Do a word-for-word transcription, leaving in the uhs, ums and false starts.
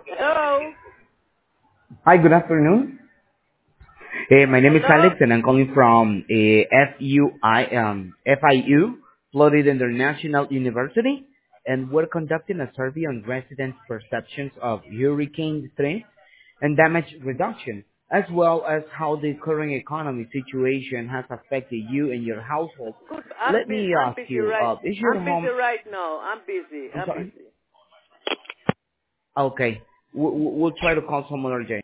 Hello? Hi, good afternoon. Eh, my name is Hello? Alex, and I'm calling from eh, F U I um, F I U, Florida International University, and we're conducting a survey on residents' perceptions of hurricane threat and damage reduction, as well as how the current economy situation has affected you and your household. Good. I'm Let busy. me I'm ask busy you, right. uh, is your I'm busy home? right now. I'm busy. I'm I'm sorry. busy. Okay, we, we- we'll try to call some other day.